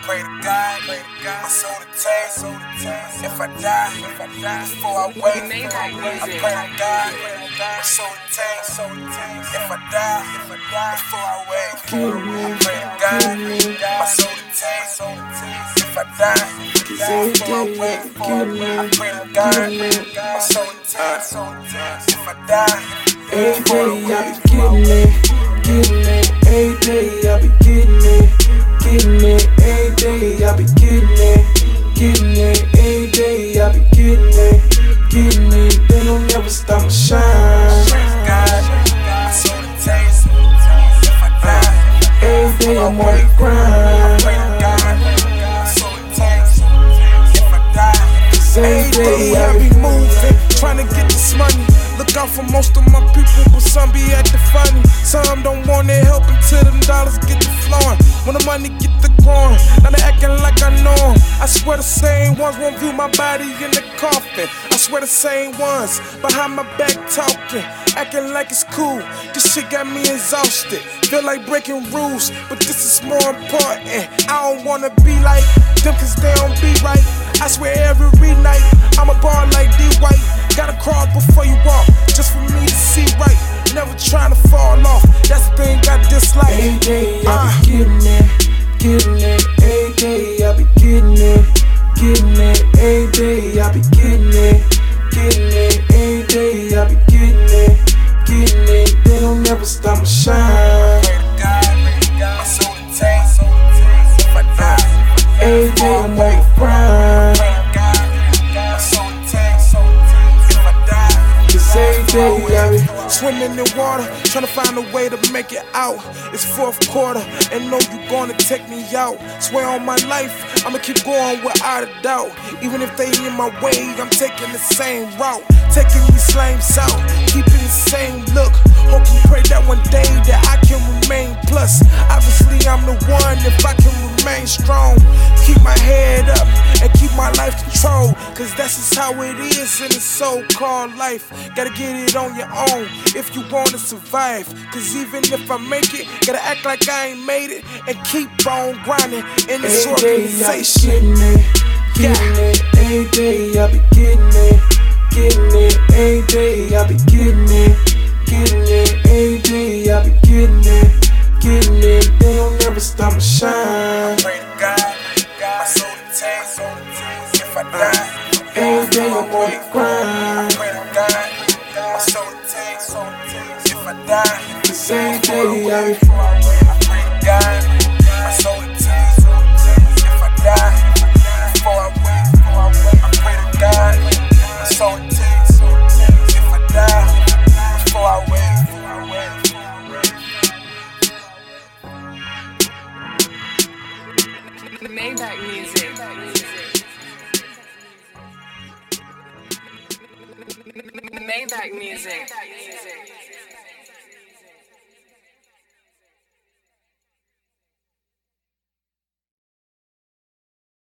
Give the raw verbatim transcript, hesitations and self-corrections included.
pray to God, my soul to taste. If I die, before I wake, I pray to God, my soul to taste. If I die, before I wake, I pray to God, my soul to taste. If I die, before I wake, I pray to God, my soul to taste. If I die, every day I be getting it, getting it. Every day I be getting it, getting it. Every day I be getting it, getting it. Every day I be getting it, getting it. They don't never stop my shine. my soul to taste. If I die, every day I'm on the grind. my soul to taste. If I die, Cause every Every day day I I be be moving, trying to get this money. Look out for most of my people, but some be acting funny. Some don't want their help until them dollars get to flowing. When the money get to growing, now they acting like I know 'em. I swear the same ones won't view my body in the coffin. I swear the same ones behind my back talking, acting like it's cool. This shit got me exhausted. Feel like breaking rules, but this is more important. I don't wanna be like them cause they don't be right. I swear every night I'm a ball like D White. Gotta crawl before you walk, just for me to see right. Never trying to fall off, that's the thing I dislike. every day I uh, be getting it, getting it. Every day I be getting it, getting it. Every day I be getting it, getting it. Every day I be getting it, getting it. They don't never stop my shine. pray to God, my soul to taste. If I die, Every day I'm on the grind. pray to God, my soul to taste. If I die, Cause every day I be swimming in water, trying to find a way to make it out. It's fourth quarter, and know you gonna take me out. Swear on my life, I'ma keep going without a doubt. Even if they in my way, I'm taking the same route. Taking these flames out, keeping the same look. Hope and pray that one day that I can remain plus. Obviously I'm the one if I can remain strong. Keep my head up and keep my life controlled, cause that's just how it is in this so-called life. Gotta get it on your own if you wanna survive. Cause even if I make it, gotta act like I ain't made it and keep on grinding in this every day I be organization. getting it, getting it. Every day I be getting it, getting it. Every day I be getting it, getting it. Every day I be getting it, getting it. They don't never stop my shine. pray to God, my soul to taste. If I die, Every day I'm on the grind. pray to God, my soul to taste. If I die, Cause every day I be I pray to God, my soul to taste. If I die, before I wake, I pray to God, my soul to taste. If I die, before I wake. Maybach music. Maybach music.